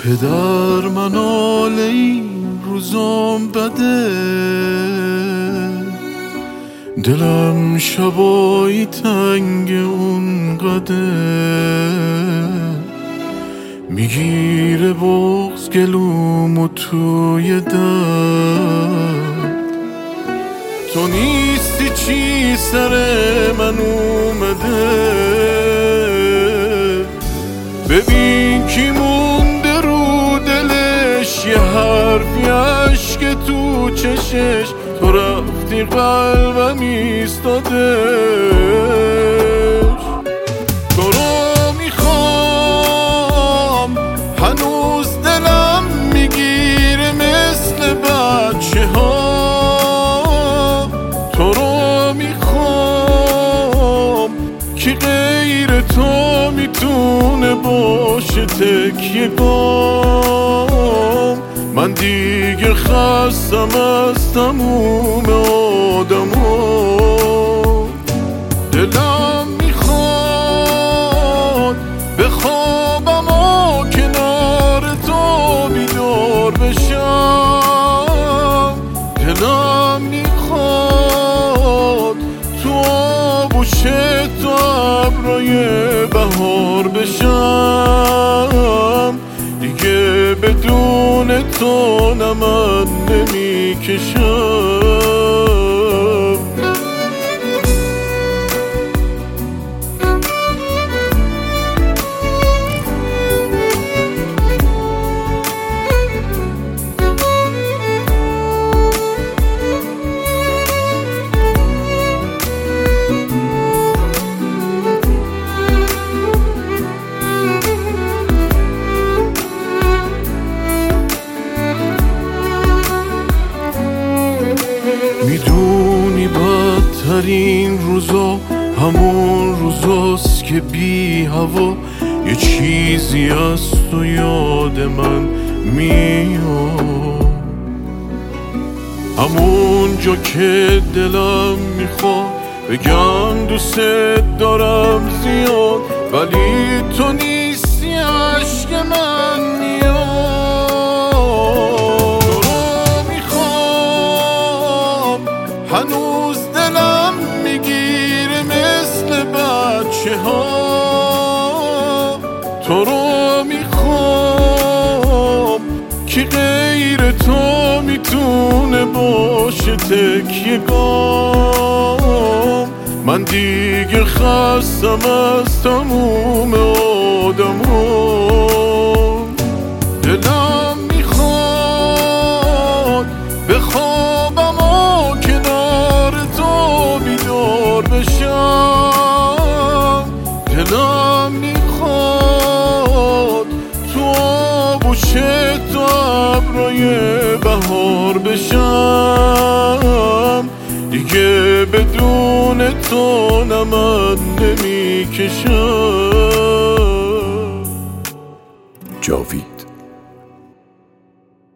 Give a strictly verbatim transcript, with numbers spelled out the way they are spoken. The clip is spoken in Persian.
پدر من آل این روزام بده، دلم شبایی تنگ اون قده، میگیره بغض گلومو توی درد. تو نیستی چی سر من اومده، ببین کی مونده رو دلش، یه حرفی اشک تو چشش، تو رفتی قلبم ایستادش. تو رو میخوام هنوز دلم میگیره مثل بچه ها، تو رو میخوام کی غیر تو میتونه باشه تکیه گام. من دیگه خستم از تموم آدما، دلم میخواد بخوابم و کنار تو بیدار بشم، دلم میخواد تو آغوش تو ابرای بهار بشم، دیگه بدون تو نه من نمیکشم. میدونی بدترین روزا همون روزاست که بی هوا یه چیزی از تو یاد من میاد، همون جا که دلم میخواد بگم دوست دارم زیاد، ولی تو نیستی عشق من میاد. هنوز دلم میگیره مثل بچه ها، تو رو میخوام کی غیر تو میتونه باشه تکیه گام. من دیگه خستم از تموم آدما، دلم میخواد بخوابم و کنار تو بیدار بشم، دلم میخواد تو آغوش تو ابرای بهار بشم، دیگه بدون تو نه من نمیکشم.